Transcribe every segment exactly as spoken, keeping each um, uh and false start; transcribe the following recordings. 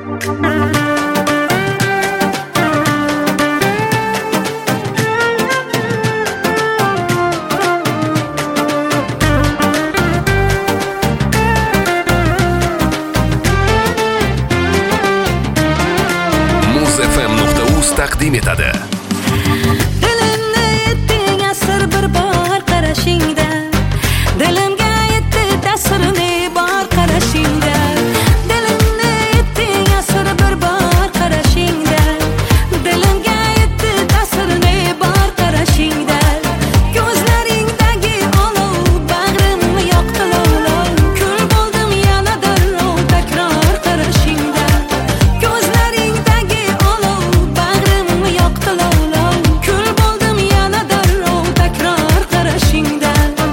muz f m nuqta uz taqdim etadi. Dilimni yetding asr bir bor qarashingda, dilimga yetdi ta'sirini bor qarashingda. Dilimni yetding asr bir bor qarashingda, dilimga yetdi ta'sirini bor qarashingda. Ko'zlaringdagi olov bag'rimni yoqdi lovlov, kul bo'ldim yana darrov takror qarashingda. Ko'zlaringdagi olov bag'rimni yoqdi lovlov, kul bo'ldim yana darrov takror qarashingda.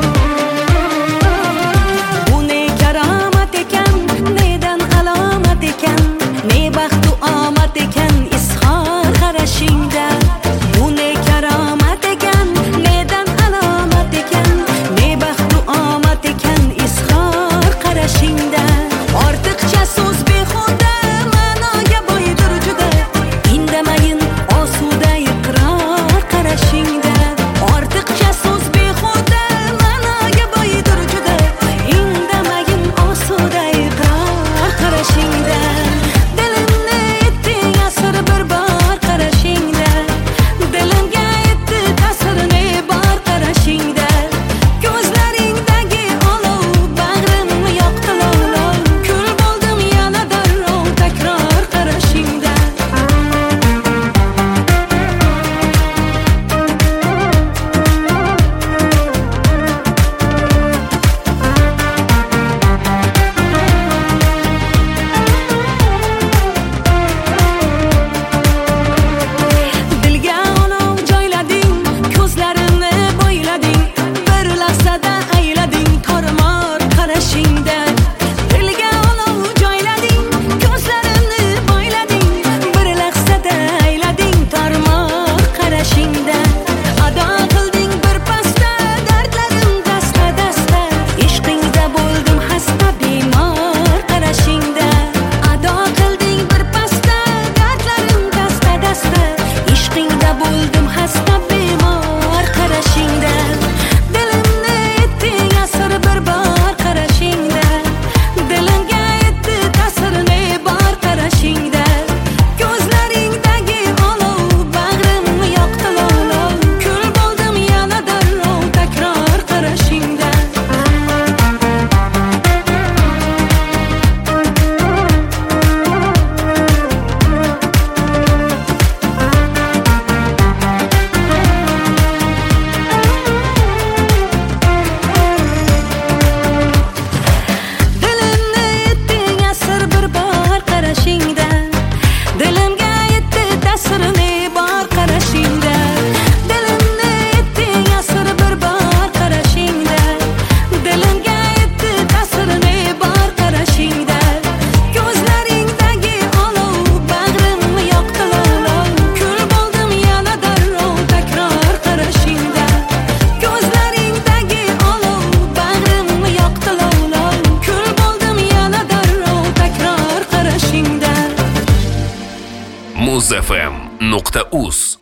Bu ne karomat ekan, nedan alomat ekan, ne baxt u omad ekan izhor qarashingda. Bu ne karomat ekan, nedan alomat ekan, ne baxt u omad ekan izhor qarashingda. Ortiqcha so'z behuda ma'noga boydir juda, indamayin osuda iqror qarashingda. Ortiqcha so'z behuda ma'noga boydir juda, indamayin osuda iqror qarashingda. Dilimni yetding asr bir bor qarashingda, dilimga yetdi ta'sirini bor qarashingda. Ko'zlaringdagi olov bag'rimni yoqdi lovlov, kul bo'ldim yana darrov takror qarashingda. Dilga olov joylading, ko'zlarimni bo'ylading, bir lahzada aylading tormor qarashingda. Dilga olov joylading, ko'zlarimni bo'ylading, bir lahzada aylading tormor qarashingda. Ado qilding bir pasda dardlarim dasta dasta, ishqingda bo'ldim hasta bemor qarashingda. Ado qilding bir pasda dardlarim dasta dasta, ishqingda bo'ldim hasta bemor qarashingda. Dilimni yetding asr bir bor qarashingda, dilimga yetdi ta'sirini bor qarashingda. Ko'zlaringdagi olov bag'rimni yoqdi lovlov, kul bo'ldim yana darrov takror qarashingda. Dilimni yetding asr bir bor qarashingda, dilimga yetdi ta'sirini bor qarashingda. Dilimni yetding asr bir bor qarashingda, dilimga yetdi ta'sirini bor qarashingda. Ko'zlaringdagi olov bag'rimni yoqdi lovlov, kul bo'ldim yana darrov takror qarashingda. Ko'zlaringdagi olov bag'rimni yoqdi lovlov, kul bo'ldim yana darrov takror qarashingda. muz f m nuqta uz